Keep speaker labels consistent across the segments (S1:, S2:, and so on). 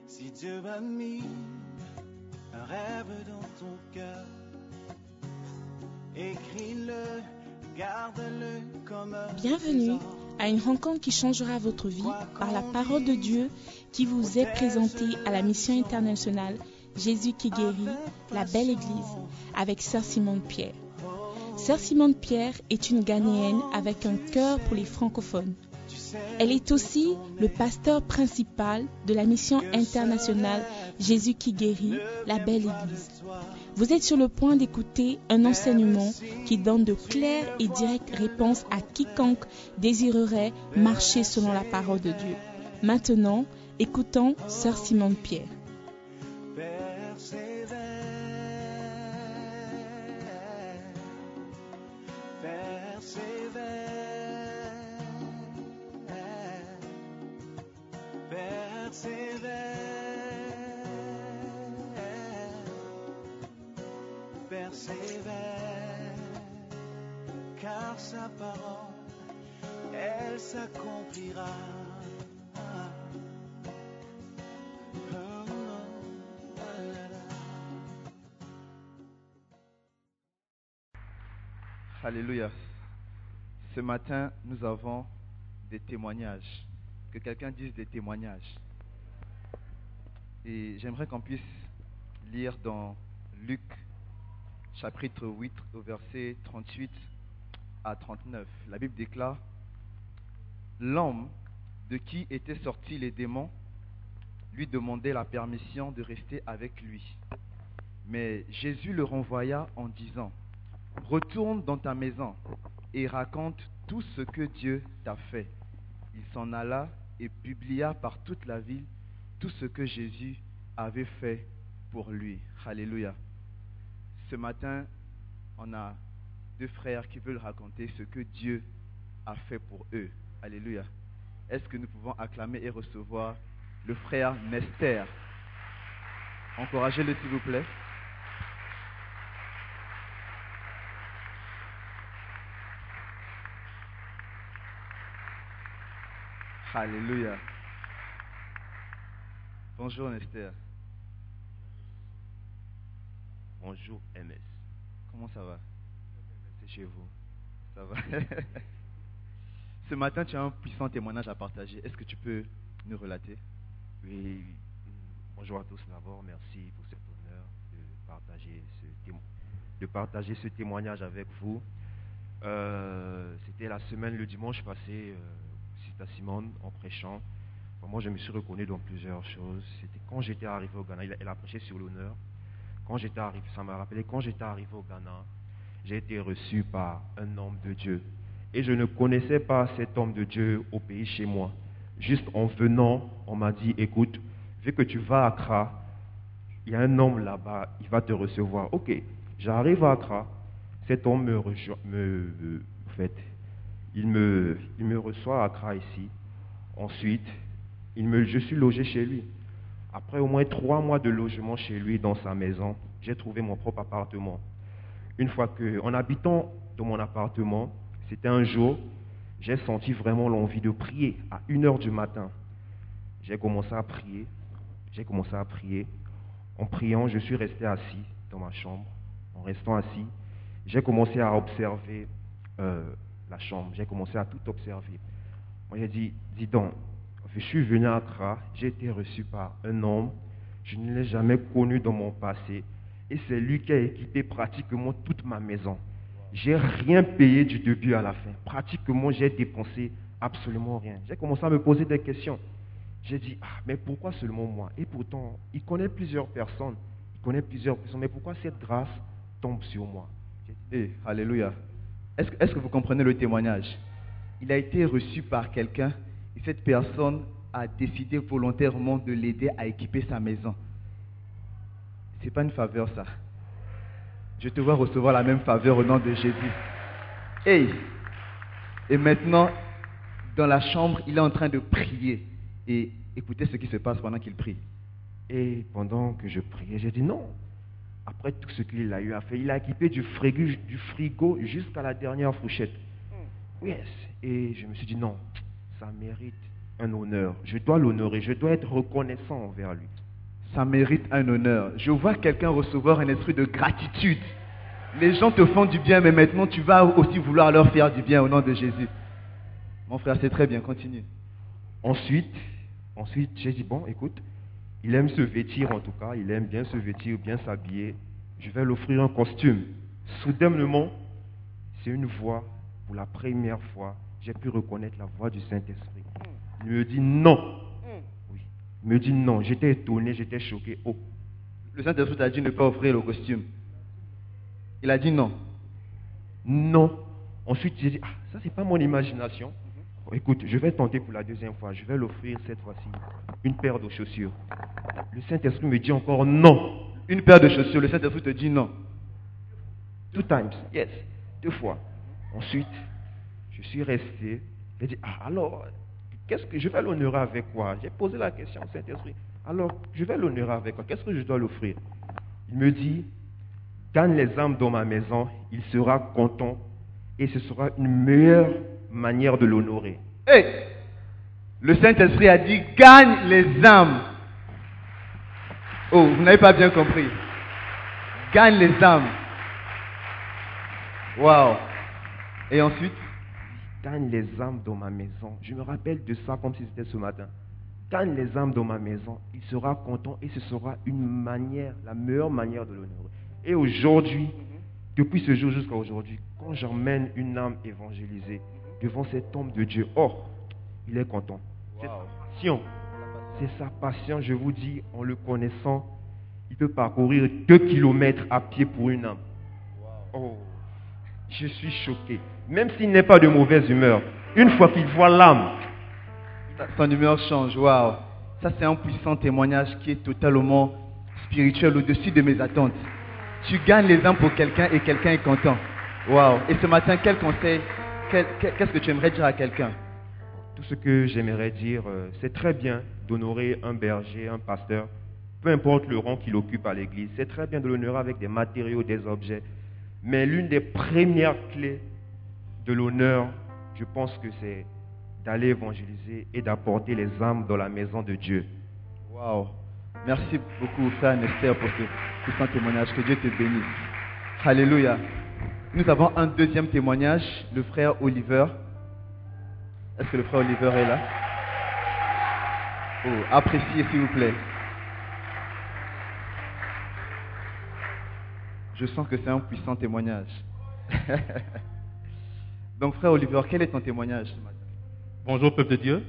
S1: Si Dieu a mis un rêve dans ton cœur, écris-le, garde-le comme un
S2: Bienvenue à une rencontre qui changera votre vie par la parole de Dieu qui vous est présentée à la mission internationale Jésus qui guérit, la belle église, avec Sœur Simone Pierre. Sœur Simone Pierre est une Ghanéenne avec un cœur pour les francophones. Elle est aussi le pasteur principal de la mission internationale Jésus qui guérit, la belle église. Vous êtes sur le point d'écouter un enseignement qui donne de claires et directes réponses à quiconque désirerait marcher selon la parole de Dieu. Maintenant, écoutons Sœur Simone Pierre.
S1: Persévère, car sa parole, elle s'accomplira.
S3: Alléluia. Ce matin, nous avons des témoignages. Que quelqu'un dise des témoignages. Et j'aimerais qu'on puisse lire dans Luc chapitre 8 au verset 38 à 39. La Bible déclare: l'homme de qui étaient sortis les démons lui demandait la permission de rester avec lui. Mais Jésus le renvoya en disant: retourne dans ta maison et raconte tout ce que Dieu t'a fait. Il s'en alla et publia par toute la ville tout ce que Jésus avait fait pour lui. Alléluia. Ce matin, on a deux frères qui veulent raconter ce que Dieu a fait pour eux. Alléluia. Est-ce que nous pouvons acclamer et recevoir le frère Nester? Encouragez-le s'il vous plaît. Alléluia. Bonjour Nester.
S4: Bonjour MS.
S3: Comment ça va?
S4: C'est chez vous.
S3: Ça va. Ce matin, tu as un puissant témoignage à partager. Est-ce que tu peux nous relater?
S4: Oui. Bonjour à tous d'abord. Merci pour cet honneur de partager ce témoignage avec vous. C'était la semaine, le dimanche passé, c'est à Simone en prêchant. Moi, je me suis reconnu dans plusieurs choses. C'était quand j'étais arrivé au Ghana. Elle a prêché sur l'honneur. Ça m'a rappelé quand j'étais arrivé au Ghana, j'ai été reçu par un homme de Dieu. Et je ne connaissais pas cet homme de Dieu au pays chez moi. Juste en venant, on m'a dit, écoute, vu que tu vas à Accra, il y a un homme là-bas, il va te recevoir. Ok, j'arrive à Accra, cet homme il me reçoit à Accra ici. Ensuite, je suis logé chez lui. Après au moins 3 mois de logement chez lui dans sa maison, j'ai trouvé mon propre appartement. Une fois en habitant dans mon appartement, c'était un jour, j'ai senti vraiment l'envie de prier à 1h du matin. J'ai commencé à prier. En priant, je suis resté assis dans ma chambre. En restant assis, j'ai commencé à observer la chambre. J'ai commencé à tout observer. Moi, j'ai dit, dis donc, je suis venu à Accra, j'ai été reçu par un homme, je ne l'ai jamais connu dans mon passé, et c'est lui qui a équipé pratiquement toute ma maison. J'ai rien payé du début à la fin. Pratiquement, j'ai dépensé absolument rien. J'ai commencé à me poser des questions. J'ai dit, mais pourquoi seulement moi? Et pourtant, il connaît plusieurs personnes, mais pourquoi cette grâce tombe sur moi?
S3: Alléluia. Est-ce que vous comprenez le témoignage? Il a été reçu par quelqu'un. Et cette personne a décidé volontairement de l'aider à équiper sa maison. Ce n'est pas une faveur, ça. Je te vois recevoir la même faveur au nom de Jésus. Et maintenant, dans la chambre, il est en train de prier. Et écoutez ce qui se passe pendant qu'il prie.
S4: Et pendant que je priais, j'ai dit non. Après tout ce qu'il a eu à faire, il a équipé du frigo jusqu'à la dernière fourchette. Yes. Et je me suis dit non. Ça mérite un honneur. Je dois l'honorer, je dois être reconnaissant envers lui.
S3: Ça mérite un honneur. Je vois quelqu'un recevoir un esprit de gratitude. Les gens te font du bien, mais maintenant tu vas aussi vouloir leur faire du bien au nom de Jésus. Mon frère, c'est très bien, continue.
S4: Ensuite, j'ai dit, bon, écoute, il aime se vêtir en tout cas, il aime bien se vêtir, bien s'habiller. Je vais l'offrir un costume. Soudainement, c'est une voix, pour la première fois, j'ai pu reconnaître la voix du Saint-Esprit. Il me dit non. Oui. Il me dit non. J'étais étonné, j'étais choqué. Oh.
S3: Le Saint-Esprit t'a dit ne pas offrir le costume. Il a dit non.
S4: Non. Ensuite, j'ai dit, ça c'est pas mon imagination. Bon, écoute, je vais tenter pour la deuxième fois. Je vais l'offrir cette fois-ci une paire de chaussures. Le Saint-Esprit me dit encore non.
S3: Une paire de chaussures, le Saint-Esprit te dit non.
S4: 2 times, yes. 2 fois. Ensuite, je suis resté. J'ai dit, alors, qu'est-ce que je vais l'honorer avec quoi? J'ai posé la question au Saint-Esprit. Alors, je vais l'honorer avec quoi? Qu'est-ce que je dois l'offrir? Il me dit, gagne les âmes dans ma maison, il sera content et ce sera une meilleure manière de l'honorer.
S3: Hey! Le Saint-Esprit a dit, gagne les âmes. Oh, vous n'avez pas bien compris. Gagne les âmes. Waouh. Et ensuite?
S4: Gagne les âmes dans ma maison. Je me rappelle de ça comme si c'était ce matin. Gagne les âmes dans ma maison. Il sera content et ce sera une manière, la meilleure manière de l'honorer. Et aujourd'hui, depuis ce jour jusqu'à aujourd'hui, quand j'emmène une âme évangélisée devant cet homme de Dieu, il est content. C'est sa passion, je vous dis, en le connaissant, il peut parcourir 2 kilomètres à pied pour une âme. Oh, je suis choqué. Même s'il n'est pas de mauvaise humeur, une fois qu'il voit l'âme,
S3: son humeur change. Waouh. Ça, c'est un puissant témoignage qui est totalement spirituel, au-dessus de mes attentes. Tu gagnes les âmes pour quelqu'un et quelqu'un est content. Waouh. Et ce matin, quel conseil, qu'est-ce que tu aimerais dire à quelqu'un?
S4: Tout ce que j'aimerais dire, c'est très bien d'honorer un berger, un pasteur, peu importe le rang qu'il occupe à l'église. C'est très bien de l'honorer avec des matériaux, des objets. Mais l'une des premières clés de l'honneur, je pense que c'est d'aller évangéliser et d'apporter les âmes dans la maison de Dieu.
S3: Waouh. Merci beaucoup, frère Nestor, pour ce puissant témoignage. Que Dieu te bénisse. Alléluia. Nous avons un deuxième témoignage, le frère Oliver. Est-ce que le frère Oliver est là? Oh, appréciez s'il vous plaît. Je sens que c'est un puissant témoignage. Donc, frère Oliver, quel est ton témoignage ce matin?
S5: Bonjour, peuple de Dieu.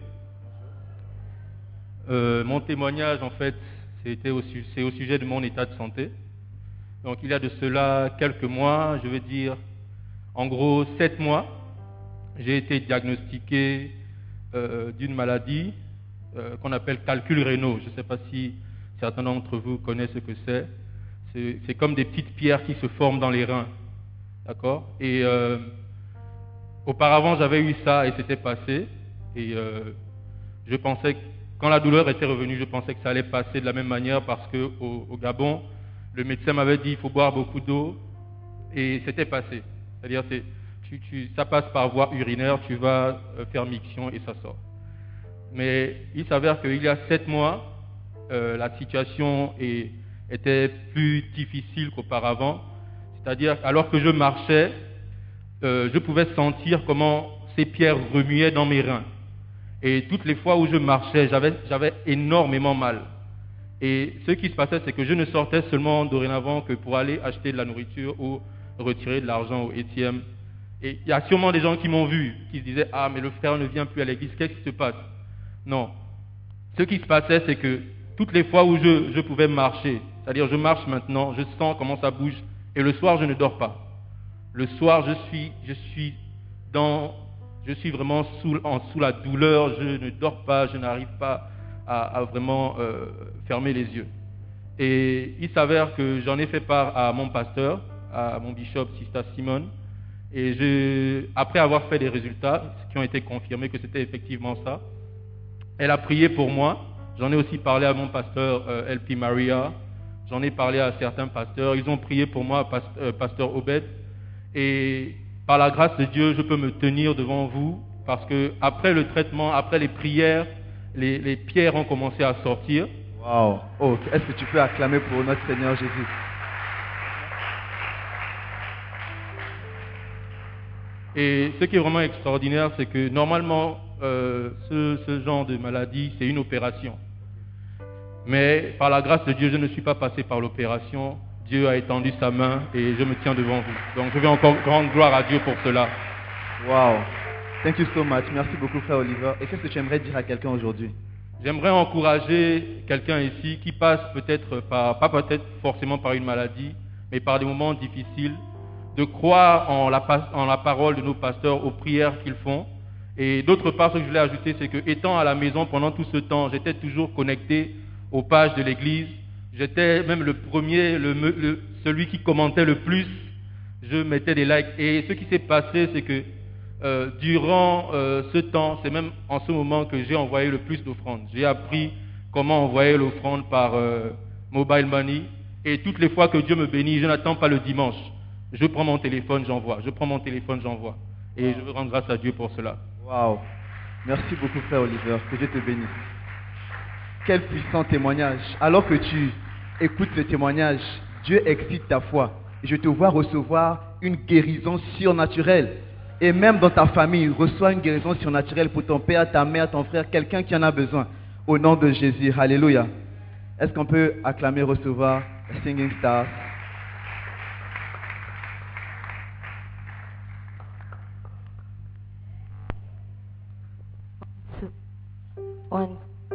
S5: Mon témoignage, en fait, c'est au sujet de mon état de santé. Donc, il y a de cela quelques mois, je veux dire, en gros 7 mois, j'ai été diagnostiqué d'une maladie qu'on appelle calcul rénaux. Je ne sais pas si certains d'entre vous connaissent ce que c'est. C'est comme des petites pierres qui se forment dans les reins. D'accord? Et auparavant, j'avais eu ça et c'était passé. Et je pensais que, quand la douleur était revenue, je pensais que ça allait passer de la même manière parce qu'au Gabon, le médecin m'avait dit qu'il faut boire beaucoup d'eau et c'était passé. C'est-à-dire ça passe par voie urinaire, tu vas faire miction et ça sort. Mais il s'avère qu'il y a 7 mois, la situation était plus difficile qu'auparavant. C'est-à-dire, alors que je marchais, je pouvais sentir comment ces pierres remuaient dans mes reins. Et toutes les fois où je marchais, j'avais énormément mal. Et ce qui se passait, c'est que je ne sortais seulement dorénavant que pour aller acheter de la nourriture ou retirer de l'argent au ATM. Et il y a sûrement des gens qui m'ont vu, qui se disaient « Ah, mais le frère ne vient plus à l'église, qu'est-ce qui se passe ?» Non. Ce qui se passait, c'est que toutes les fois où je pouvais marcher, c'est-à-dire je marche maintenant, je sens comment ça bouge, et le soir, je ne dors pas. Le soir, je suis vraiment sous la douleur, je ne dors pas, je n'arrive pas à vraiment fermer les yeux. Et il s'avère que j'en ai fait part à mon pasteur, à mon bishop, Sister Simone, et après avoir fait des résultats qui ont été confirmés que c'était effectivement ça, elle a prié pour moi. J'en ai aussi parlé à mon pasteur LP Maria, j'en ai parlé à certains pasteurs, ils ont prié pour moi, pasteur Obed, et par la grâce de Dieu, je peux me tenir devant vous parce que après le traitement, après les prières, les pierres ont commencé à sortir.
S3: Wow. Oh, est-ce que tu peux acclamer pour notre Seigneur Jésus?
S5: Et ce qui est vraiment extraordinaire, c'est que normalement, ce genre de maladie, c'est une opération. Mais par la grâce de Dieu, je ne suis pas passé par l'opération. Dieu a étendu sa main et je me tiens devant vous. Donc je vais encore rendre gloire à Dieu pour cela.
S3: Wow. Thank you so much. Merci beaucoup, frère Oliver. Et qu'est-ce que tu aimerais dire à quelqu'un aujourd'hui?
S5: J'aimerais encourager quelqu'un ici qui passe peut-être pas peut-être forcément par une maladie, mais par des moments difficiles, de croire en la parole de nos pasteurs, aux prières qu'ils font. Et d'autre part, ce que je voulais ajouter, c'est que étant à la maison pendant tout ce temps, j'étais toujours connecté aux pages de l'église. J'étais même le premier, celui qui commentait le plus. Je mettais des likes. Et ce qui s'est passé, c'est que durant ce temps, c'est même en ce moment que j'ai envoyé le plus d'offrandes. J'ai appris comment envoyer l'offrande par mobile money. Et toutes les fois que Dieu me bénit, je n'attends pas le dimanche. Je prends mon téléphone, j'envoie. Je prends mon téléphone, j'envoie. Et je veux rendre grâce à Dieu pour cela.
S3: Wow. Merci beaucoup, frère Oliver. Que Dieu te bénisse. Quel puissant témoignage. Alors que tu écoutes ce témoignage, Dieu excite ta foi. Je te vois recevoir une guérison surnaturelle. Et même dans ta famille, reçois une guérison surnaturelle pour ton père, ta mère, ton frère, quelqu'un qui en a besoin. Au nom de Jésus. Alléluia. Est-ce qu'on peut acclamer, recevoir Singing Stars?
S6: One.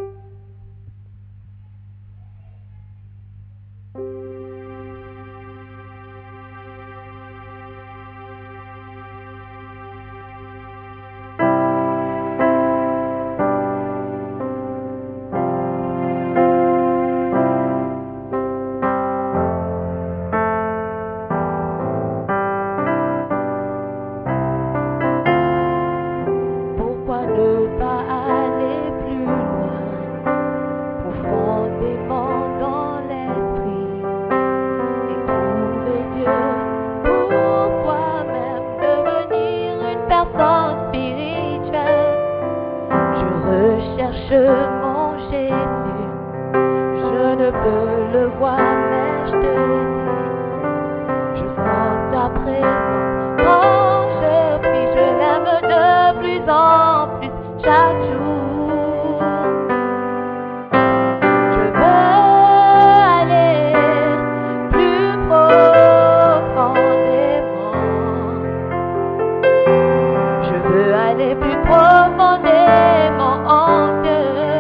S6: Pourquoi ne pas aller plus loin, profondément dans l'esprit, et trouver Dieu pour toi-même, devenir une personne spirituelle? Je recherche mon Jésus, je ne peux le voir, mais je te dis, je sens ta présence quand je prie, je l'aime de plus en plus chaque jour. Je veux aller plus profondément, je veux aller plus profondément en Dieu.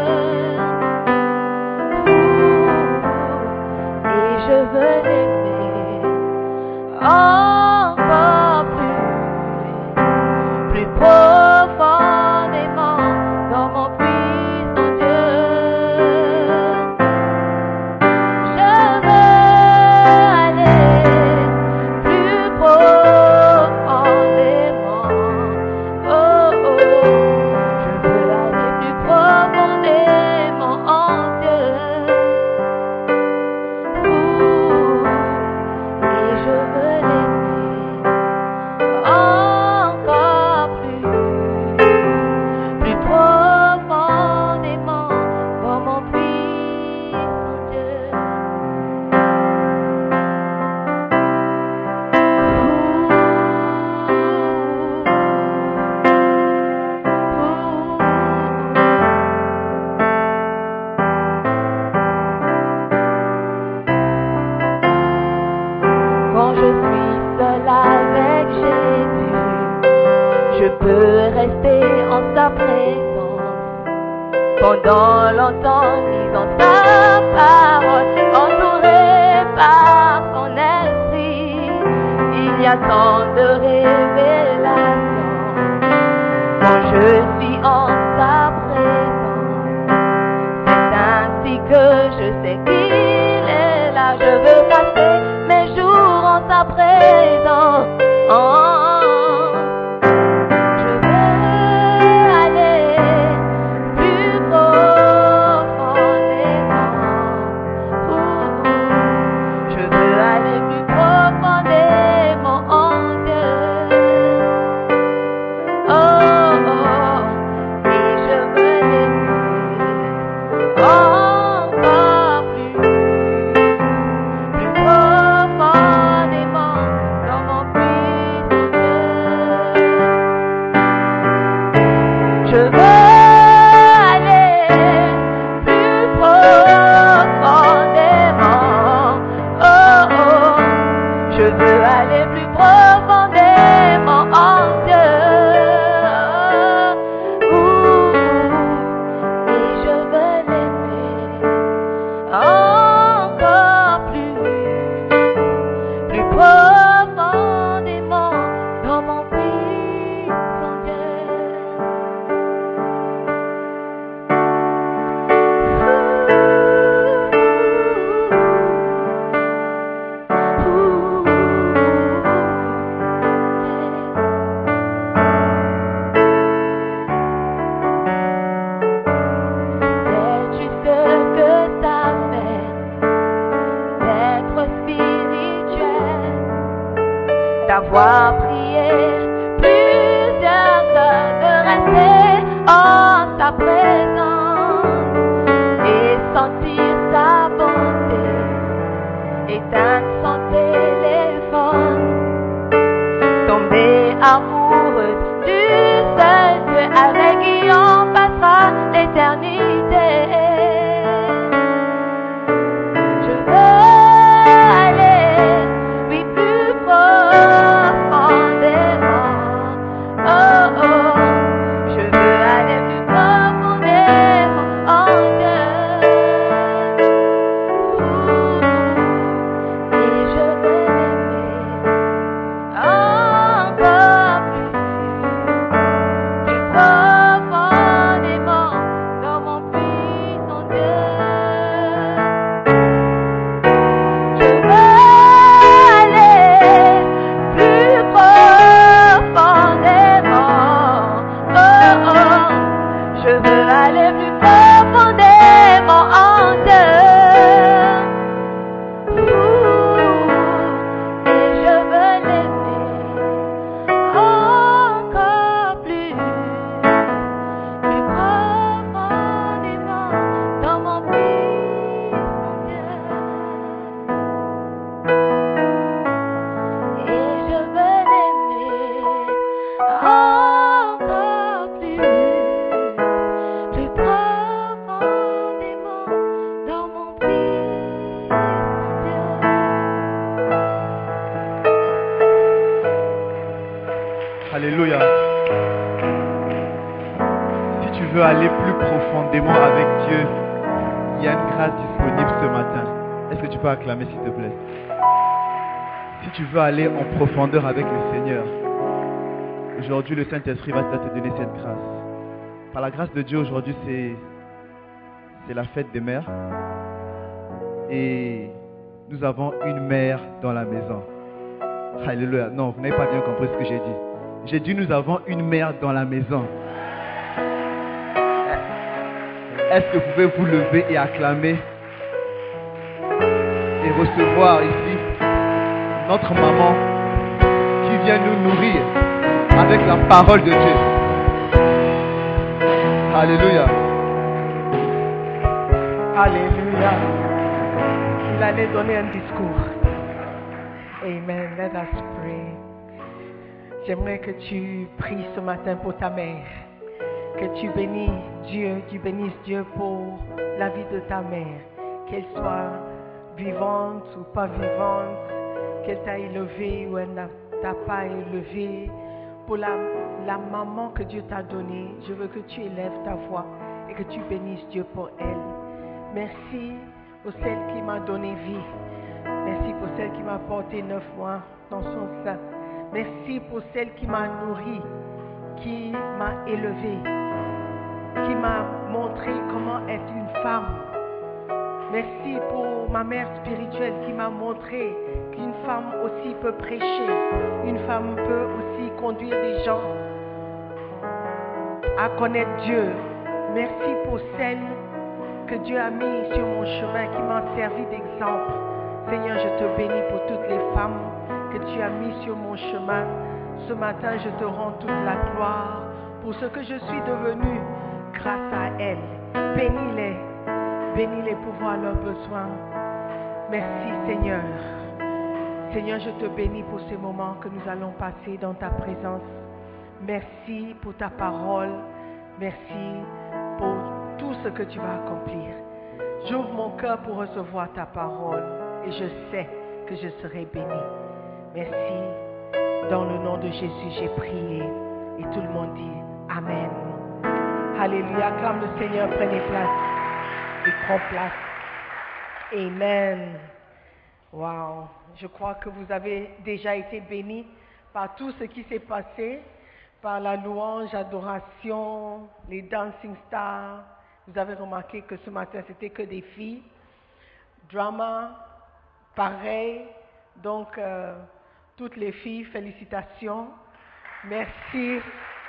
S6: Et je veux l'aimer encore plus profondément dans mon puissant Dieu. Je veux aller plus profondément. Oh, oh, je veux aller plus profondément en Dieu. Et je veux l'aimer encore plus profondément dans mon puissant Dieu. Quand je suis seule avec Jésus, je peux rester en sa présence pendant longtemps, lisant sa parole, entouré par son esprit. Il y a tant de révélations quand je suis en sa présence. C'est ainsi que je sais qu'il est là. Je veux passer mes jours en sa présence. Je veux aller plus profondément. Je veux aller plus profondément en Dieu. Oh, oh, et je veux l'aimer t'avoir prié plusieurs heures, de rester en sa présence et sentir sa bonté, éteindre son téléphone, tomber amoureuse du seul Dieu avec qui on passera l'éternité. Je veux aller, oui, plus profondément. Oh, oh, je veux aller plus profondément en Dieu. Et je veux l'aimer encore plus profondément dans mon puissant Dieu. Je veux aller plus profondément. Oh, oh, je veux aller plus profondément en Dieu. Et je veux l'aimer encore plus profondément dans mon puissant Dieu. Et je veux l'aimer encore plus profondément dans mon puissant Dieu.
S1: Alléluia. Si tu veux aller plus profondément avec Dieu, il y a une grâce disponible ce matin. Est-ce que tu peux acclamer s'il te plaît? Si tu veux aller en profondeur avec le Seigneur, aujourd'hui le Saint-Esprit va te donner cette grâce. Par la grâce de Dieu, aujourd'hui c'est la fête des mères. Et nous avons une mère dans la maison. Alléluia. Non, vous n'avez pas bien compris ce que j'ai dit. J'ai dit nous avons une mère dans la maison. Est-ce que vous pouvez vous lever et acclamer et recevoir ici notre maman qui vient nous nourrir avec la parole de Dieu. Alléluia.
S7: Alléluia. Il allait donner un discours. Amen. Let us pray. J'aimerais que tu pries ce matin pour ta mère. Que tu bénisses Dieu pour la vie de ta mère. Qu'elle soit vivante ou pas vivante, qu'elle t'a élevée ou elle ne t'a pas élevée. Pour la maman que Dieu t'a donnée, je veux que tu élèves ta voix et que tu bénisses Dieu pour elle. Merci pour celle qui m'a donné vie. Merci pour celle qui m'a porté 9 mois dans son sein. Merci pour celle qui m'a nourri, qui m'a élevé, qui m'a montré comment être une femme. Merci pour ma mère spirituelle qui m'a montré qu'une femme aussi peut prêcher, une femme peut aussi conduire des gens à connaître Dieu. Merci pour celle que Dieu a mis sur mon chemin, qui m'a servi d'exemple. Seigneur, je te bénis pour toutes les femmes que tu as mis sur mon chemin. Ce matin, je te rends toute la gloire pour ce que je suis devenue grâce à elles. Bénis-les pour voir leurs besoins. Merci Seigneur. Seigneur, je te bénis pour ces moments que nous allons passer dans ta présence. Merci pour ta parole. Merci pour tout ce que tu vas accomplir. J'ouvre mon cœur pour recevoir ta parole et je sais que je serai béni. Merci. Dans le nom de Jésus, j'ai prié. Et tout le monde dit Amen. Alléluia. Acclame le Seigneur, prenez place. Et prends place. Amen. Wow. Je crois que vous avez déjà été bénis par tout ce qui s'est passé, par la louange, adoration, les dancing stars. Vous avez remarqué que ce matin, c'était que des filles. Drama, pareil. Donc, toutes les filles, félicitations. Merci.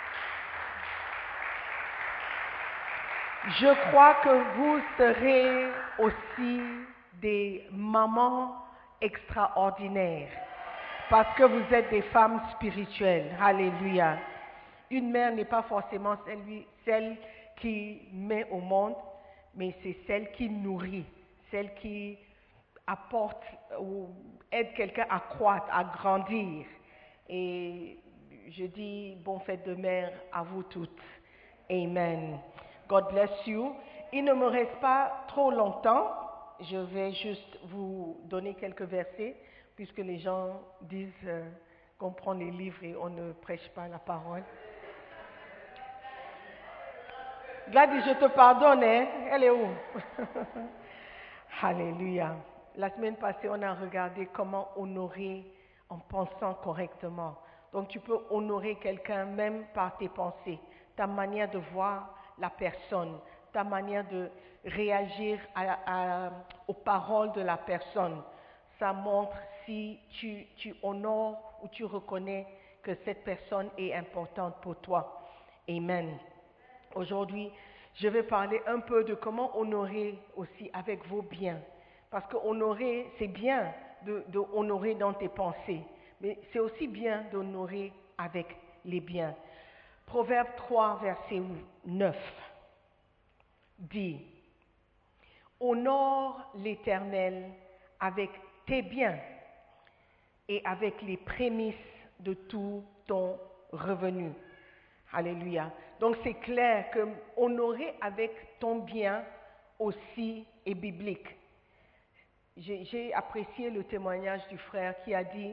S7: Je crois que vous serez aussi des mamans extraordinaires. Parce que vous êtes des femmes spirituelles. Alléluia. Une mère n'est pas forcément celle qui met au monde, mais c'est celle qui nourrit, celle qui apporte ou aide quelqu'un à croître, à grandir. Et je dis bonne fête de mère à vous toutes. Amen. God bless you. Il ne me reste pas trop longtemps. Je vais juste vous donner quelques versets, puisque les gens disent qu'on prend les livres et on ne prêche pas la parole. Gladys, je te pardonne, hein? Elle est où? Alléluia. La semaine passée, on a regardé comment honorer en pensant correctement. Donc, tu peux honorer quelqu'un même par tes pensées, ta manière de voir la personne, ta manière de réagir aux paroles de la personne. Ça montre si tu honores ou tu reconnais que cette personne est importante pour toi. Amen. Aujourd'hui, je vais parler un peu de comment honorer aussi avec vos biens. Parce que honorer, c'est bien de honorer dans tes pensées, mais c'est aussi bien d'honorer avec les biens. Proverbe 3, verset 9 dit: honore l'Éternel avec tes biens et avec les prémices de tout ton revenu. Alléluia. Donc c'est clair que honorer avec ton bien aussi est biblique. J'ai apprécié le témoignage du frère qui a dit,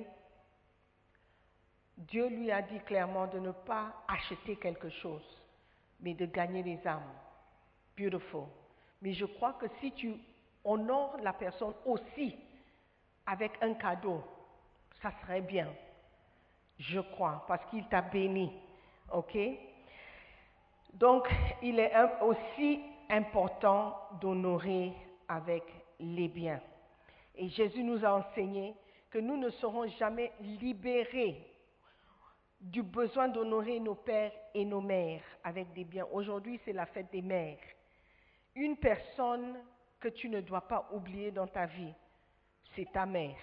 S7: Dieu lui a dit clairement de ne pas acheter quelque chose, mais de gagner les âmes. Beautiful. Mais je crois que si tu honores la personne aussi avec un cadeau, ça serait bien. Je crois, parce qu'il t'a béni. OK? Donc, il est aussi important d'honorer avec les biens. Et Jésus nous a enseigné que nous ne serons jamais libérés du besoin d'honorer nos pères et nos mères avec des biens. Aujourd'hui, c'est la fête des mères. Une personne que tu ne dois pas oublier dans ta vie, c'est ta mère.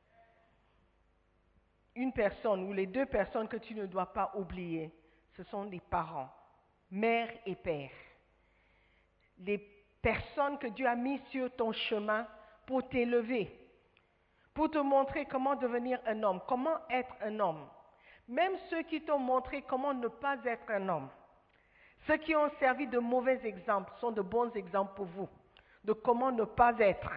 S7: Une personne ou les deux personnes que tu ne dois pas oublier, ce sont les parents, mère et père. Les personnes que Dieu a mises sur ton chemin pour t'élever, pour te montrer comment devenir un homme, comment être un homme. Même ceux qui t'ont montré comment ne pas être un homme. Ceux qui ont servi de mauvais exemples sont de bons exemples pour vous, de comment ne pas être.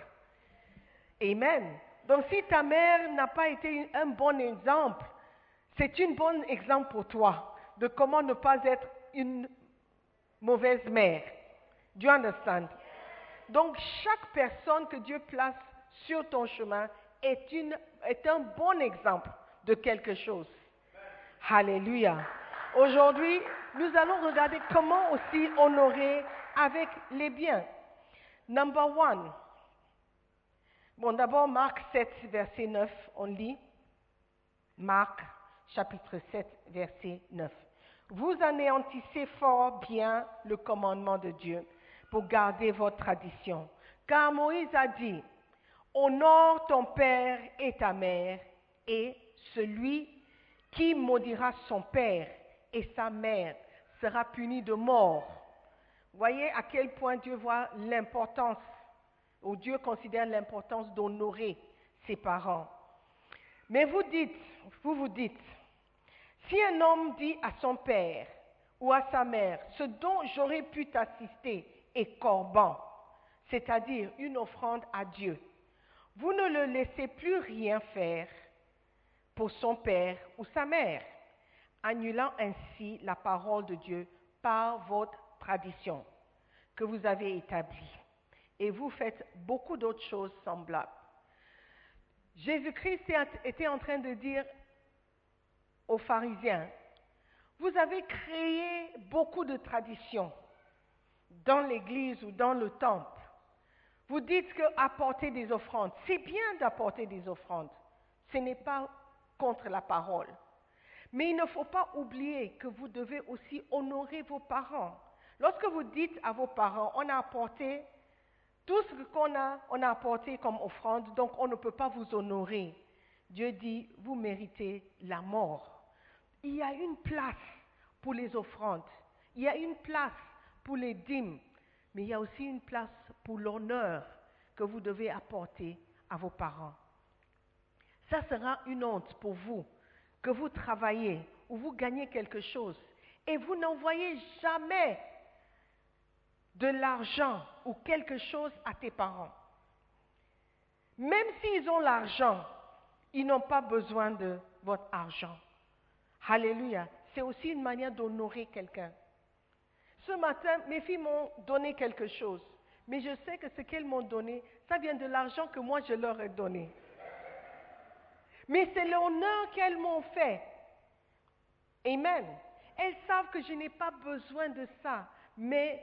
S7: Amen. Donc si ta mère n'a pas été un bon exemple, c'est un bon exemple pour toi de comment ne pas être une mauvaise mère. Do you understand? Donc chaque personne que Dieu place sur ton chemin est un bon exemple de quelque chose. Alléluia. Aujourd'hui, nous allons regarder comment aussi honorer avec les biens. Number one. Bon, d'abord, Marc 7, verset 9, on lit. Marc, chapitre 7, verset 9. Vous anéantissez fort bien le commandement de Dieu pour garder votre tradition. Car Moïse a dit, honore ton père et ta mère, et celui qui maudira son père et sa mère sera puni de mort. Voyez à quel point Dieu voit l'importance, ou Dieu considère l'importance d'honorer ses parents. Mais vous vous dites, si un homme dit à son père ou à sa mère, ce dont j'aurais pu t'assister est corban, c'est-à-dire une offrande à Dieu, vous ne le laissez plus rien faire pour son père ou sa mère, annulant ainsi la parole de Dieu par votre tradition que vous avez établie. Et vous faites beaucoup d'autres choses semblables. Jésus-Christ était en train de dire aux pharisiens, vous avez créé beaucoup de traditions dans l'église ou dans le temple. Vous dites que apporter des offrandes, c'est bien d'apporter des offrandes. Ce n'est pas contre la parole. Mais il ne faut pas oublier que vous devez aussi honorer vos parents. Lorsque vous dites à vos parents, on a apporté tout ce qu'on a apporté comme offrande, donc on ne peut pas vous honorer. Dieu dit, vous méritez la mort. Il y a une place pour les offrandes. Il y a une place pour les dîmes. Mais il y a aussi une place pour l'honneur que vous devez apporter à vos parents. Ça sera une honte pour vous que vous travaillez ou vous gagnez quelque chose et vous n'envoyez jamais de l'argent ou quelque chose à tes parents. Même s'ils ont l'argent, ils n'ont pas besoin de votre argent. Alléluia. C'est aussi une manière d'honorer quelqu'un. Ce matin, mes filles m'ont donné quelque chose. Mais je sais que ce qu'elles m'ont donné, ça vient de l'argent que moi je leur ai donné. Mais c'est l'honneur qu'elles m'ont fait. Amen. Elles savent que je n'ai pas besoin de ça. Mais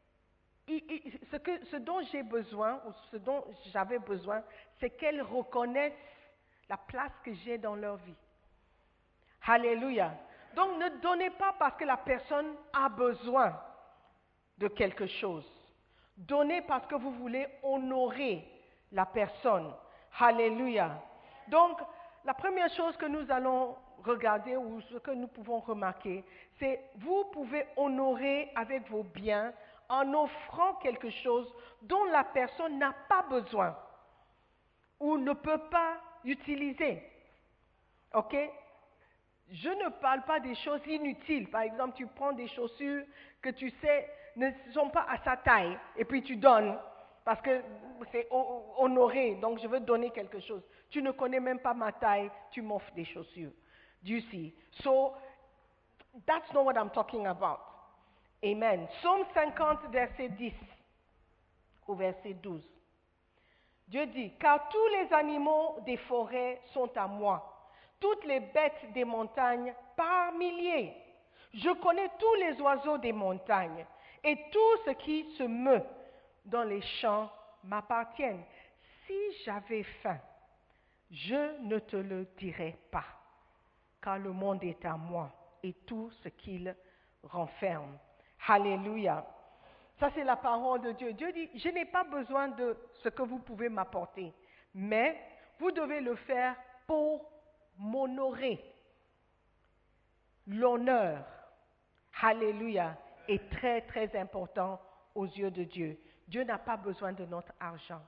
S7: ce dont j'ai besoin, ou ce dont j'avais besoin, c'est qu'elles reconnaissent la place que j'ai dans leur vie. Alléluia. Donc ne donnez pas parce que la personne a besoin de quelque chose. Donnez parce que vous voulez honorer la personne. Alléluia. Donc, la première chose que nous allons regarder ou ce que nous pouvons remarquer, c'est vous pouvez honorer avec vos biens en offrant quelque chose dont la personne n'a pas besoin ou ne peut pas utiliser. OK? Je ne parle pas des choses inutiles. Par exemple, tu prends des chaussures que tu sais ne sont pas à sa taille et puis tu donnes parce que c'est honoré, donc je veux donner quelque chose. Tu ne connais même pas ma taille, tu m'offres des chaussures. Do you see? So, that's not what I'm talking about. Amen. Psaume 50, verset 10 au verset 12. Dieu dit, car tous les animaux des forêts sont à moi. Toutes les bêtes des montagnes par milliers. Je connais tous les oiseaux des montagnes et tout ce qui se meut dans les champs m'appartiennent. Si j'avais faim, je ne te le dirais pas, car le monde est à moi et tout ce qu'il renferme. Alléluia. Ça, c'est la parole de Dieu. Dieu dit, je n'ai pas besoin de ce que vous pouvez m'apporter, mais vous devez le faire pour m'honorer. L'honneur, alléluia, est très très important aux yeux de Dieu. Dieu n'a pas besoin de notre argent.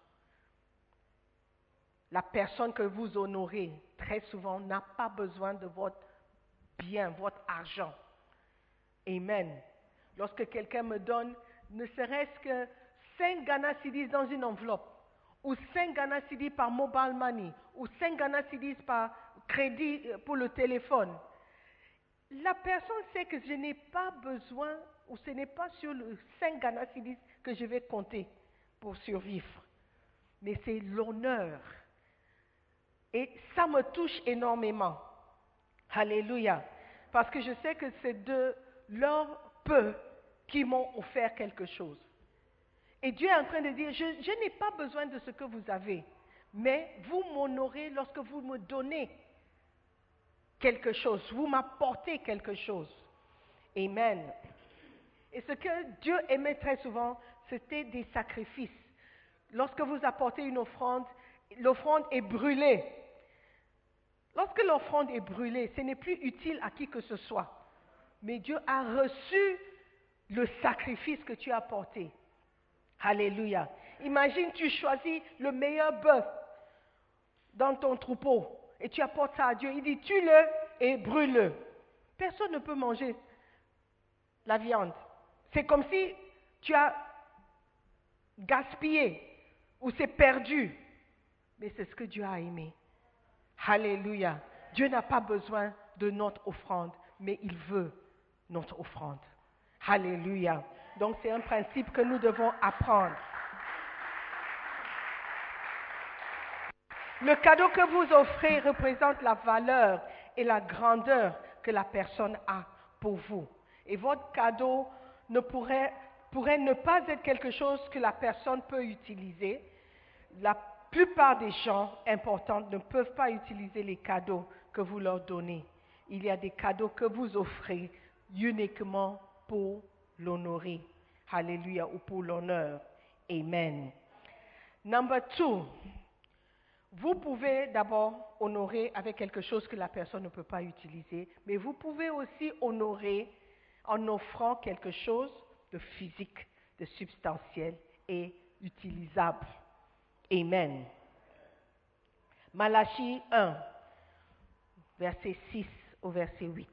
S7: La personne que vous honorez, très souvent, n'a pas besoin de votre bien, votre argent. Amen. Lorsque quelqu'un me donne, ne serait-ce que 5 Ghana cedis dans une enveloppe, ou 5 Ghana cedis par mobile money, ou 5 Ghana cedis par crédit pour le téléphone, la personne sait que je n'ai pas besoin, ou ce n'est pas sur le 5 Ghana cedis que je vais compter pour survivre. Mais c'est l'honneur. Et ça me touche énormément. Alléluia. Parce que je sais que c'est de leur peu qui m'ont offert quelque chose. Et Dieu est en train de dire, je n'ai pas besoin de ce que vous avez, mais vous m'honorez lorsque vous me donnez quelque chose, vous m'apportez quelque chose. Amen. Et ce que Dieu aimait très souvent, c'était des sacrifices. Lorsque vous apportez une offrande, l'offrande est brûlée. Lorsque l'offrande est brûlée, ce n'est plus utile à qui que ce soit. Mais Dieu a reçu le sacrifice que tu as apporté. Alléluia. Imagine, tu choisis le meilleur bœuf dans ton troupeau et tu apportes ça à Dieu. Il dit, tue-le et brûle-le. Personne ne peut manger la viande. C'est comme si tu as gaspillé ou c'est perdu. Mais c'est ce que Dieu a aimé. Alléluia. Dieu n'a pas besoin de notre offrande, mais il veut notre offrande. Alléluia. Donc c'est un principe que nous devons apprendre. Le cadeau que vous offrez représente la valeur et la grandeur que la personne a pour vous. Et votre cadeau pourrait ne pas être quelque chose que la personne peut utiliser. La plupart des gens importants ne peuvent pas utiliser les cadeaux que vous leur donnez. Il y a des cadeaux que vous offrez uniquement pour l'honorer. Alléluia, ou pour l'honneur. Amen. Number 2. Vous pouvez d'abord honorer avec quelque chose que la personne ne peut pas utiliser, mais vous pouvez aussi honorer en offrant quelque chose de physique, de substantiel et utilisable. Amen. Malachie 1, verset 6 au verset 8.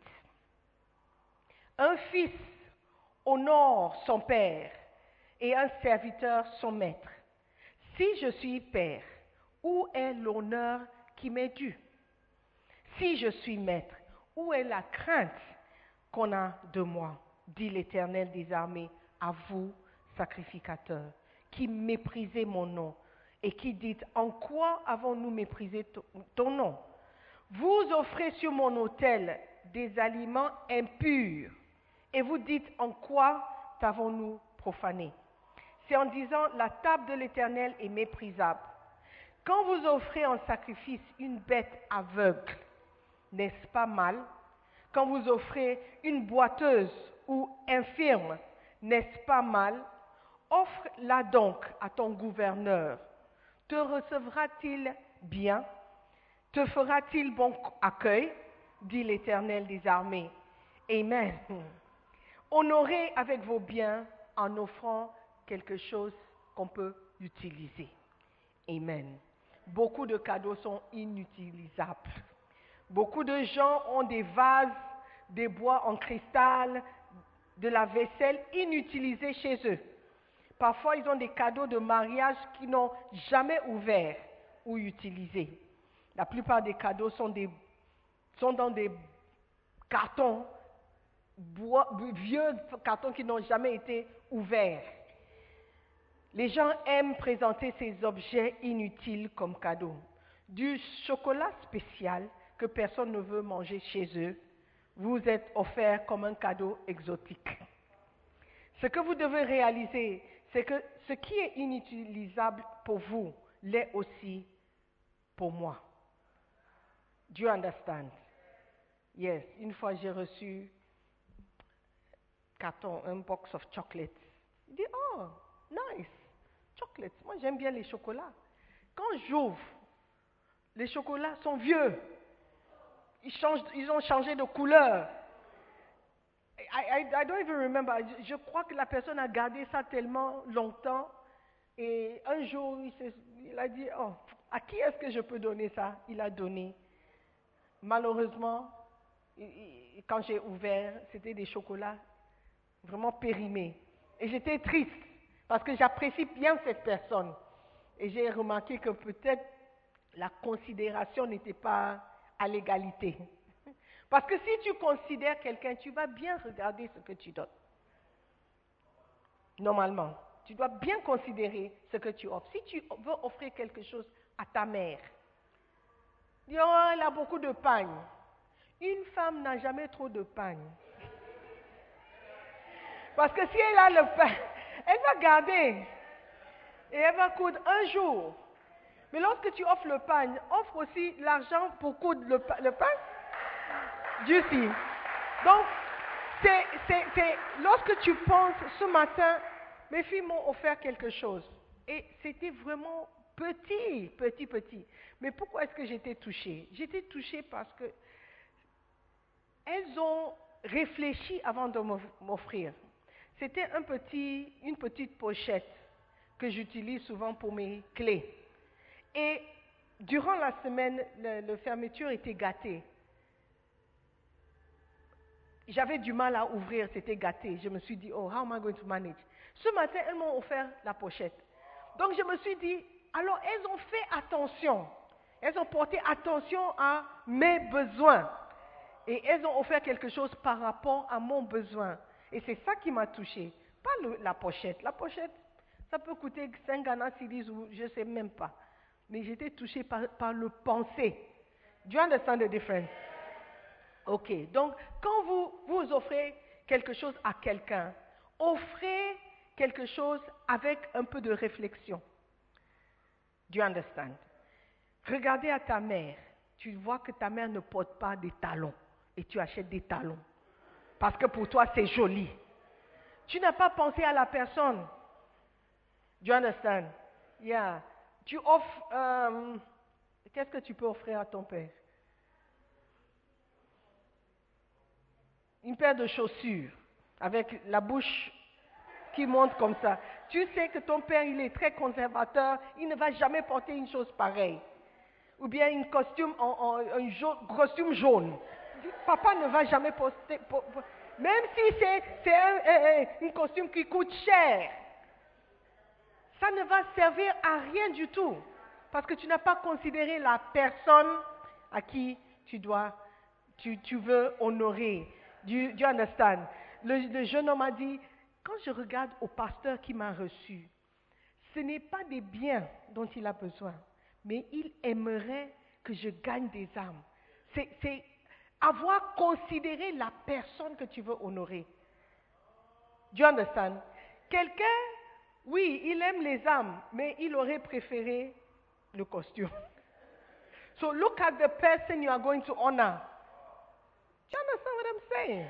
S7: Un fils honore son père et un serviteur son maître. Si je suis père, où est l'honneur qui m'est dû? Si je suis maître, où est la crainte qu'on a de moi? Dit l'Éternel des armées, à vous, sacrificateurs, qui méprisez mon nom et qui dites, en quoi avons-nous méprisé ton nom? Vous offrez sur mon autel des aliments impurs et vous dites, en quoi t'avons-nous profané? C'est en disant, la table de l'Éternel est méprisable. Quand vous offrez en sacrifice une bête aveugle, n'est-ce pas mal? Quand vous offrez une boiteuse ou infirme, n'est-ce pas mal? Offre-la donc à ton gouverneur. Te recevra-t-il bien? Te fera-t-il bon accueil? Dit l'Éternel des armées. Amen. Honorez avec vos biens en offrant quelque chose qu'on peut utiliser. Amen. Beaucoup de cadeaux sont inutilisables. Beaucoup de gens ont des vases, des bois en cristal, de la vaisselle inutilisée chez eux. Parfois, ils ont des cadeaux de mariage qu'ils n'ont jamais ouverts ou utilisés. La plupart des cadeaux sont dans des cartons, vieux cartons qui n'ont jamais été ouverts. Les gens aiment présenter ces objets inutiles comme cadeaux. Du chocolat spécial que personne ne veut manger chez eux, vous êtes offert comme un cadeau exotique. Ce que vous devez réaliser, c'est que ce qui est inutilisable pour vous l'est aussi pour moi. Do you understand? Yes. Une fois, j'ai reçu un box of chocolates. Il dit, oh, nice, chocolates. Moi, j'aime bien les chocolats. Quand j'ouvre, les chocolats sont vieux. Ils ont changé de couleur. I don't even remember. Je crois que la personne a gardé ça tellement longtemps. Et un jour, il a dit, oh, à qui est-ce que je peux donner ça? Il a donné. Malheureusement, quand j'ai ouvert, c'était des chocolats vraiment périmés. Et j'étais triste parce que j'apprécie bien cette personne. Et j'ai remarqué que peut-être la considération n'était pas à l'égalité. Parce que si tu considères quelqu'un, tu vas bien regarder ce que tu donnes. Normalement, tu dois bien considérer ce que tu offres. Si tu veux offrir quelque chose à ta mère, dis, oh, elle a beaucoup de pagne. Une femme n'a jamais trop de pagne. Parce que si elle a le pain, elle va garder. Et elle va coudre un jour. Mais lorsque tu offres le pain, offre aussi l'argent pour coudre le pain. Dieu sait. Donc, c'est lorsque tu penses, ce matin, mes filles m'ont offert quelque chose. Et c'était vraiment petit. Mais pourquoi est-ce que j'étais touchée? J'étais touchée parce que elles ont réfléchi avant de m'offrir. C'était une petite pochette que j'utilise souvent pour mes clés. Et durant la semaine, la fermeture était gâtée. J'avais du mal à ouvrir, c'était gâté. Je me suis dit, oh, how am I going to manage? Ce matin, elles m'ont offert la pochette. Donc je me suis dit, alors elles ont fait attention. Elles ont porté attention à mes besoins. Et elles ont offert quelque chose par rapport à mon besoin. Et c'est ça qui m'a touchée. Pas la pochette. La pochette, ça peut coûter 5 Ghana cedis ou je ne sais même pas. Mais j'étais touchée par le pensée. Do you understand the difference? Ok, donc quand vous offrez quelque chose à quelqu'un, offrez quelque chose avec un peu de réflexion. Do you understand? Regardez à ta mère. Tu vois que ta mère ne porte pas des talons et tu achètes des talons. Parce que pour toi, c'est joli. Tu n'as pas pensé à la personne. Do you understand? Yeah. Tu offres Qu'est-ce que tu peux offrir à ton père? Une paire de chaussures avec la bouche qui monte comme ça. Tu sais que ton père, il est très conservateur, il ne va jamais porter une chose pareille. Ou bien un costume, costume jaune. Papa ne va jamais porter, même si c'est un costume qui coûte cher. Ça ne va servir à rien du tout. Parce que tu n'as pas considéré la personne à qui tu veux honorer. Do you understand? Le jeune homme a dit, quand je regarde au pasteur qui m'a reçu, ce n'est pas des biens dont il a besoin, mais il aimerait que je gagne des âmes. C'est avoir considéré la personne que tu veux honorer. Do you understand? Quelqu'un, oui, il aime les âmes, mais il aurait préféré le costume. So look at the person you are going to honor. Do you understand what I'm saying?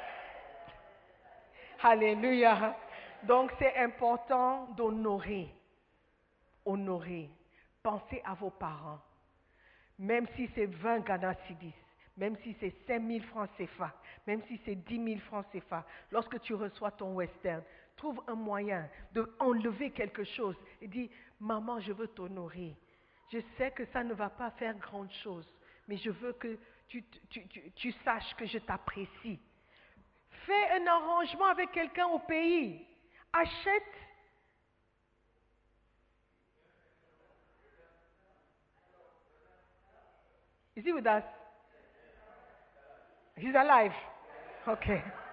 S7: Alléluia. Donc c'est important d'honorer. Honorer. Pensez à vos parents. Même si c'est 20 Ghana Cedis, même si c'est 5 000 francs CFA, même si c'est 10 000 francs CFA, lorsque tu reçois ton western, trouve un moyen d'enlever quelque chose et dis, maman, je veux t'honorer. Je sais que ça ne va pas faire grande chose, mais je veux que tu saches que je t'apprécie. Fais un arrangement avec quelqu'un au pays. Achète. Is he with us? He's alive. Ok.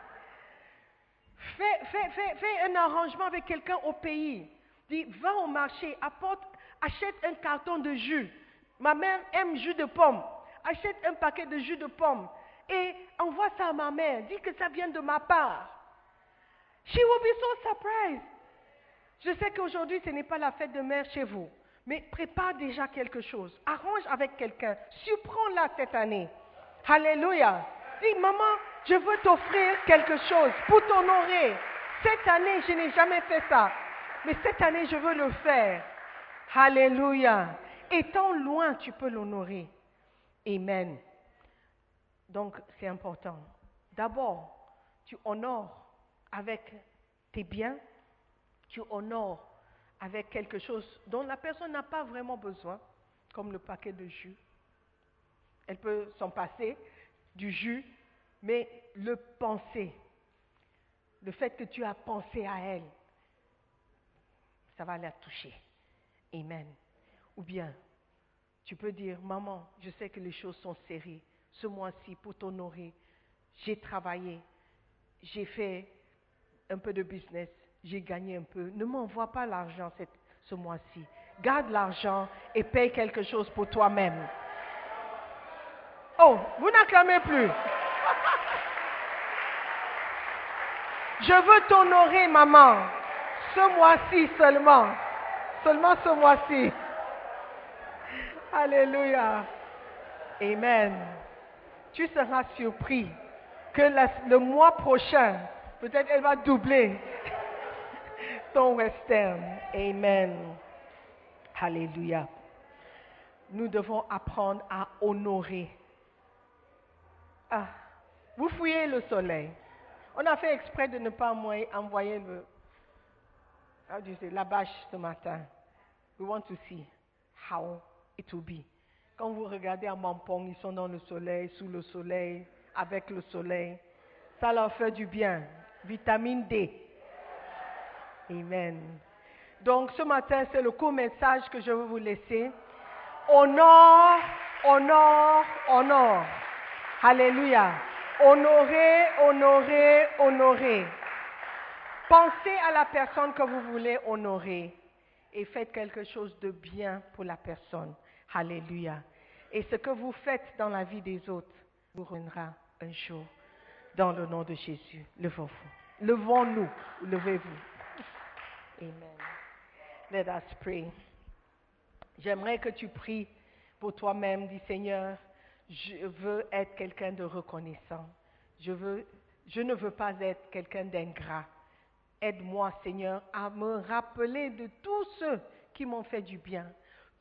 S7: Fais un arrangement avec quelqu'un au pays. Dis, va au marché, achète un carton de jus. Ma mère aime jus de pomme. Achète un paquet de jus de pomme et envoie ça à ma mère. Dis que ça vient de ma part. She will be so surprised. Je sais qu'aujourd'hui, ce n'est pas la fête de mère chez vous, mais prépare déjà quelque chose. Arrange avec quelqu'un. Surprends-la cette année. Alléluia. Dis, maman, je veux t'offrir quelque chose pour t'honorer. Cette année, je n'ai jamais fait ça, mais cette année, je veux le faire. Alléluia. Étant loin, tu peux l'honorer. Amen. Donc, c'est important. D'abord, tu honores avec tes biens, tu honores avec quelque chose dont la personne n'a pas vraiment besoin, comme le paquet de jus. Elle peut s'en passer du jus, mais le penser, le fait que tu as pensé à elle, ça va la toucher. Amen. Ou bien, tu peux dire, maman, je sais que les choses sont serrées. Ce mois-ci, pour t'honorer, j'ai travaillé, j'ai fait un peu de business, j'ai gagné un peu. Ne m'envoie pas l'argent ce mois-ci. Garde l'argent et paye quelque chose pour toi-même. Oh, vous n'acclamez plus. Je veux t'honorer, maman. Ce mois-ci seulement. Seulement ce mois-ci. Alléluia. Amen. Tu seras surpris que le mois prochain, peut-être elle va doubler ton western. Amen. Alléluia. Nous devons apprendre à honorer. Ah, vous fouillez le soleil. On a fait exprès de ne pas envoyer la bâche ce matin. We want to see how it will be. Quand vous regardez à Mampong, ils sont dans le soleil, sous le soleil, avec le soleil. Ça leur fait du bien. Vitamine D. Amen. Donc ce matin, c'est le court message que je veux vous laisser. Honore, honore, honore. Alléluia. Honorez, honorez, honorez. Pensez à la personne que vous voulez honorer et faites quelque chose de bien pour la personne. Alléluia. Et ce que vous faites dans la vie des autres vous reviendra un jour. Dans le nom de Jésus, levons-vous. Levons-nous, levez-vous. Amen. Let us pray. J'aimerais que tu pries pour toi-même. Dis, Seigneur, je veux être quelqu'un de reconnaissant. Je ne veux pas être quelqu'un d'ingrat. Aide-moi, Seigneur, à me rappeler de tous ceux qui m'ont fait du bien.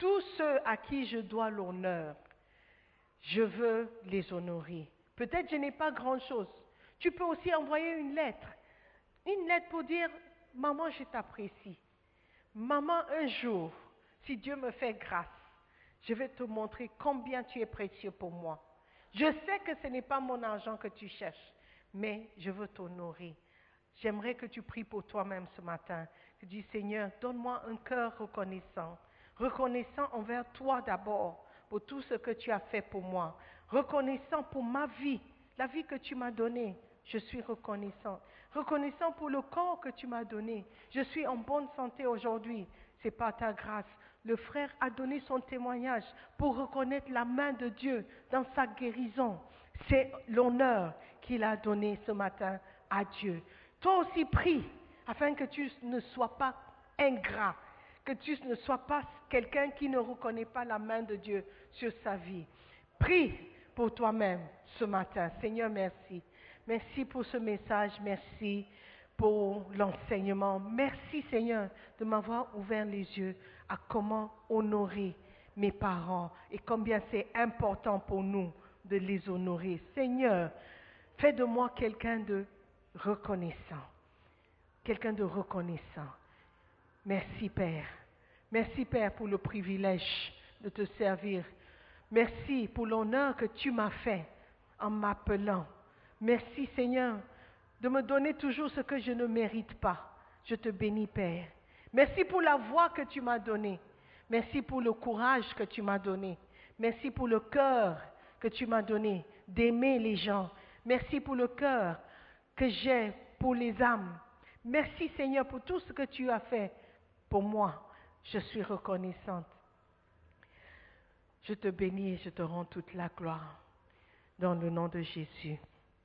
S7: tous ceux à qui je dois l'honneur, je veux les honorer. Peut-être je n'ai pas grand-chose. Tu peux aussi envoyer une lettre pour dire, maman, je t'apprécie. Maman, un jour, si Dieu me fait grâce, je vais te montrer combien tu es précieux pour moi. Je sais que ce n'est pas mon argent que tu cherches, mais je veux t'honorer. J'aimerais que tu pries pour toi-même ce matin. Tu dis, Seigneur, donne-moi un cœur reconnaissant. Reconnaissant envers toi d'abord, pour tout ce que tu as fait pour moi. Reconnaissant pour ma vie, la vie que tu m'as donnée. Je suis reconnaissant. Reconnaissant pour le corps que tu m'as donné. Je suis en bonne santé aujourd'hui. C'est par ta grâce. Le frère a donné son témoignage pour reconnaître la main de Dieu dans sa guérison. C'est l'honneur qu'il a donné ce matin à Dieu. Toi aussi prie afin que tu ne sois pas ingrat, que tu ne sois pas quelqu'un qui ne reconnaît pas la main de Dieu sur sa vie. Prie pour toi-même ce matin. Seigneur, merci. Merci pour ce message. Merci pour l'enseignement. Merci, Seigneur, de m'avoir ouvert les yeux à comment honorer mes parents et combien c'est important pour nous de les honorer. Seigneur, fais de moi quelqu'un de reconnaissant. Quelqu'un de reconnaissant. Merci, Père. Merci, Père, pour le privilège de te servir. Merci pour l'honneur que tu m'as fait en m'appelant. Merci, Seigneur, de me donner toujours ce que je ne mérite pas. Je te bénis, Père. Merci pour la voix que tu m'as donnée. Merci pour le courage que tu m'as donné. Merci pour le cœur que tu m'as donné d'aimer les gens. Merci pour le cœur que j'ai pour les âmes. Merci, Seigneur, pour tout ce que tu as fait pour moi. Je suis reconnaissante. Je te bénis et je te rends toute la gloire. Dans le nom de Jésus.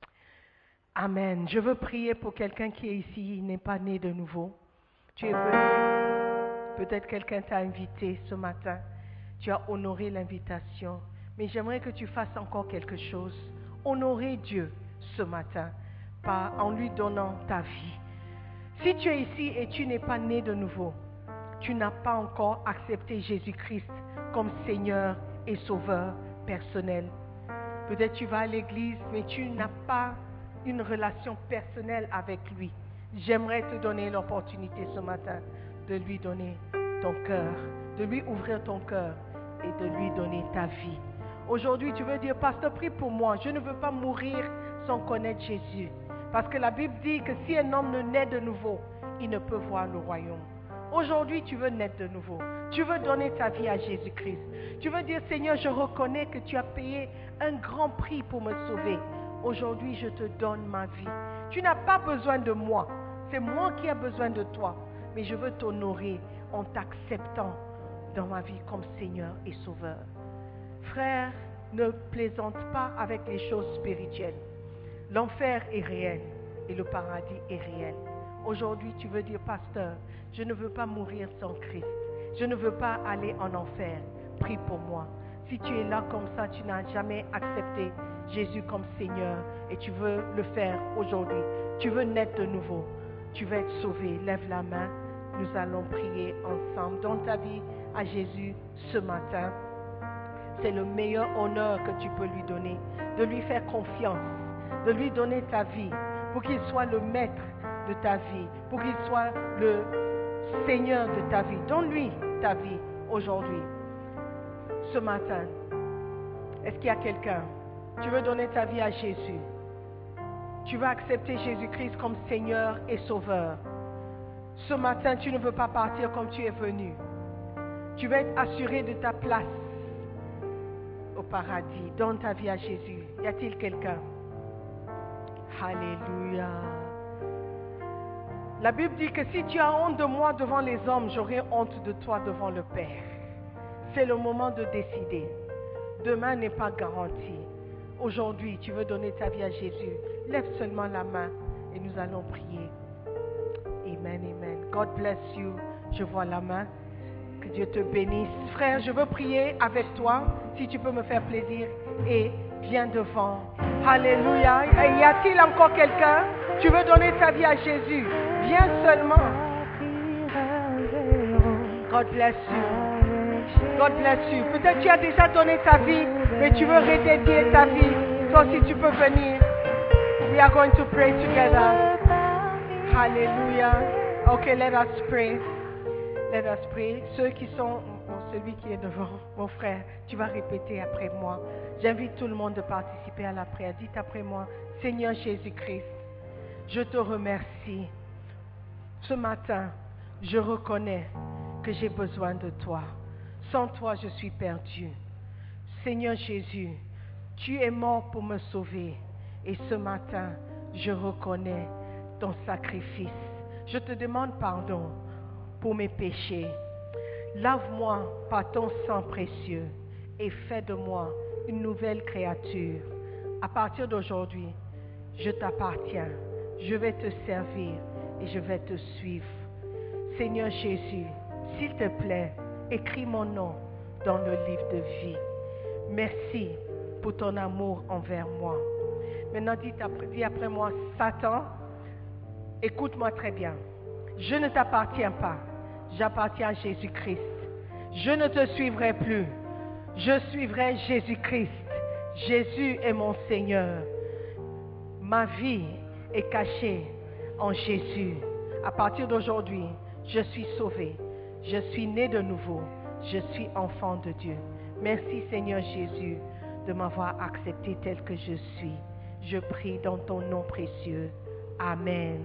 S7: Amen. Je veux prier pour quelqu'un qui est ici, il n'est pas né de nouveau. Tu es venu, peut-être quelqu'un t'a invité ce matin. Tu as honoré l'invitation. Mais j'aimerais que tu fasses encore quelque chose. Honorer Dieu ce matin en lui donnant ta vie. Si tu es ici et tu n'es pas né de nouveau, tu n'as pas encore accepté Jésus-Christ comme Seigneur et Sauveur personnel. Peut-être tu vas à l'église, mais tu n'as pas une relation personnelle avec lui. J'aimerais te donner l'opportunité ce matin de lui donner ton cœur, de lui ouvrir ton cœur et de lui donner ta vie. Aujourd'hui, tu veux dire, pasteur, prie pour moi. Je ne veux pas mourir sans connaître Jésus. Parce que la Bible dit que si un homme ne naît de nouveau, il ne peut voir le royaume. Aujourd'hui, tu veux naître de nouveau. Tu veux donner ta vie à Jésus-Christ. Tu veux dire, Seigneur, je reconnais que tu as payé un grand prix pour me sauver. Aujourd'hui, je te donne ma vie. Tu n'as pas besoin de moi. C'est moi qui ai besoin de toi. Mais je veux t'honorer en t'acceptant dans ma vie comme Seigneur et Sauveur. Frère, ne plaisante pas avec les choses spirituelles. L'enfer est réel et le paradis est réel. Aujourd'hui, tu veux dire, pasteur, je ne veux pas mourir sans Christ. Je ne veux pas aller en enfer. Prie pour moi. Si tu es là comme ça, tu n'as jamais accepté Jésus comme Seigneur et tu veux le faire aujourd'hui. Tu veux naître de nouveau. Tu veux être sauvé. Lève la main. Nous allons prier ensemble. Donne ta vie à Jésus ce matin. C'est le meilleur honneur que tu peux lui donner. De lui faire confiance. De lui donner ta vie. Pour qu'il soit le maître de ta vie. Pour qu'il soit le Seigneur de ta vie. Donne-lui ta vie aujourd'hui. Ce matin. Est-ce qu'il y a quelqu'un? Tu veux donner ta vie à Jésus. Tu veux accepter Jésus-Christ comme Seigneur et Sauveur. Ce matin, tu ne veux pas partir comme tu es venu. Tu veux être assuré de ta place au paradis. Donne ta vie à Jésus. Y a-t-il quelqu'un? Alléluia. La Bible dit que si tu as honte de moi devant les hommes, j'aurai honte de toi devant le Père. C'est le moment de décider. Demain n'est pas garanti. Aujourd'hui, tu veux donner ta vie à Jésus. Lève seulement la main et nous allons prier. Amen, amen. God bless you. Je vois la main. Que Dieu te bénisse. Frère, je veux prier avec toi. Si tu peux me faire plaisir. Et viens devant. Alléluia. Et y a-t-il encore quelqu'un? Tu veux donner ta vie à Jésus? Viens seulement. God bless you. God bless you. Peut-être tu as déjà donné ta vie, mais tu veux redédier ta vie. Toi aussi, tu peux venir. We are going to pray together. Hallelujah. Okay, let us pray. Let us pray. Ceux qui sont, celui qui est devant, mon frère, tu vas répéter après moi. J'invite tout le monde à participer à la prière. Dites après moi, Seigneur Jésus-Christ, je te remercie. Ce matin, je reconnais que j'ai besoin de toi. Sans toi, je suis perdu. Seigneur Jésus, tu es mort pour me sauver. Et ce matin, je reconnais ton sacrifice. Je te demande pardon pour mes péchés. Lave-moi par ton sang précieux et fais de moi une nouvelle créature. À partir d'aujourd'hui, je t'appartiens. Je vais te servir et je vais te suivre. Seigneur Jésus, s'il te plaît, écris mon nom dans le livre de vie. Merci pour ton amour envers moi. Maintenant, dis après moi, Satan, écoute-moi très bien. Je ne t'appartiens pas. J'appartiens à Jésus-Christ. Je ne te suivrai plus. Je suivrai Jésus-Christ. Jésus est mon Seigneur. Ma vie est cachée en Jésus. À partir d'aujourd'hui, je suis sauvé. Je suis né de nouveau. Je suis enfant de Dieu. Merci Seigneur Jésus de m'avoir accepté tel que je suis. Je prie dans ton nom précieux. Amen.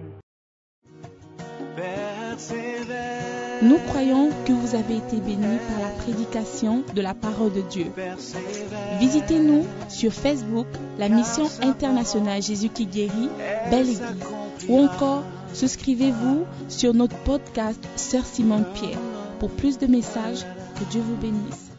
S2: Nous croyons que vous avez été bénis par la prédication de la parole de Dieu. Visitez-nous sur Facebook, la mission internationale Jésus qui guérit, Belle Église. Ou encore, souscrivez-vous sur notre podcast Sœur Simone Pierre. Pour plus de messages, que Dieu vous bénisse.